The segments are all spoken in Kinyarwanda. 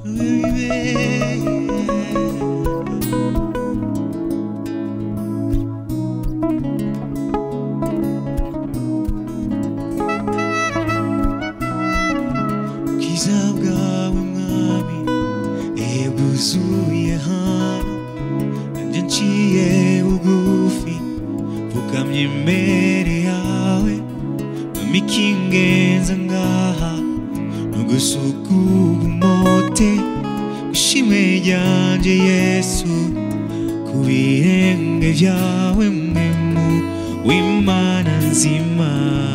Ubwiza bwawe mwami bwuzuye hano, nanjye nciye bugufi mfukamye imbere yawe. Mwami kingenza ngaha nugusuka ubumote ishimwe ryanje Yesu ku birenge vyawe mwemu w'Imana nzima.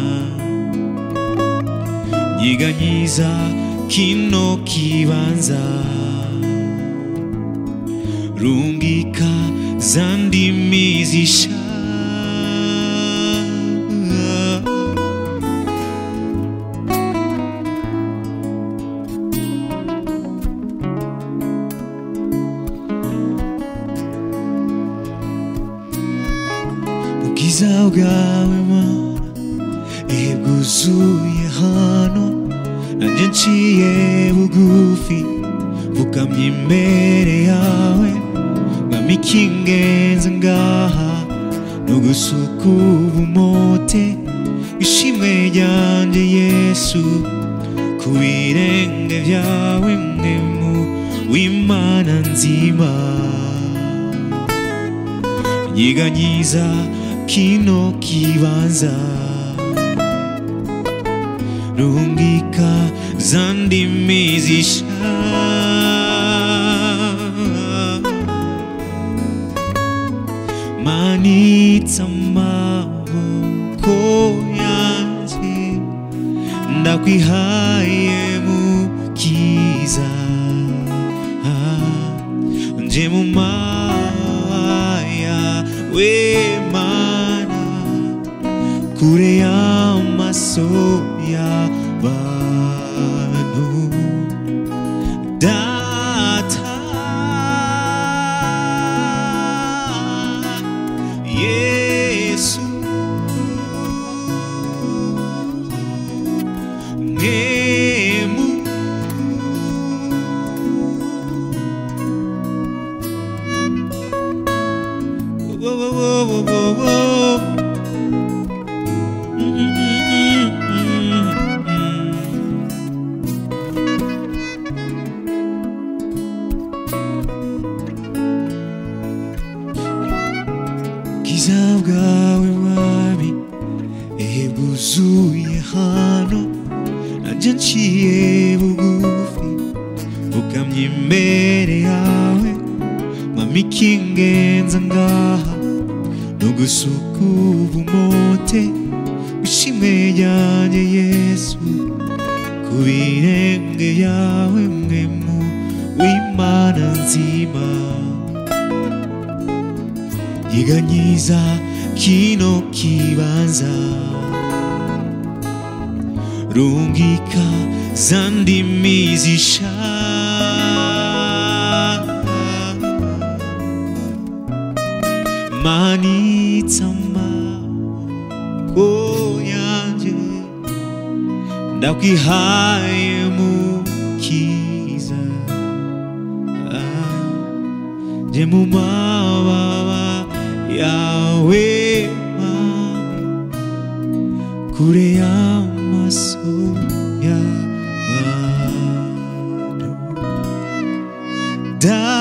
Nyiganyiza kino kibanza, rungika za ndimi zisha. Ubwiza bwawe Mana bwuzuye hano, nanjye nciye bugufi mfukamye imbere yawe. Mwami kingenza ngaha nugusuka ubumote ishimwe ryanje Yesu ku birenge vyawe mwemu w'Imana nzima. Nyiganyiza kino kibanza, rungika za ndimi zisha. Manitsa amaboko yanje ndakwihaye mukiza, nje mu maya w'Imana kure y'amaso y'abantu. Data Yesu mwemu Ubwiza bwawe mwami bwuzuye hano, nanjye nciye bugufi mfukamye imbere yawe. Mwami kingenza ngaha nugusuka ubumote ishimwe ryanje Yesu ku birenge vyawe mwemu w'Imana nzima. Nyiganyiza kino kibanza, rungika za ndimi zisha. Manitsa amaboko yanje ndakwihaye mukiza, nje mu mababa yawe kure y'amaso y'abantu.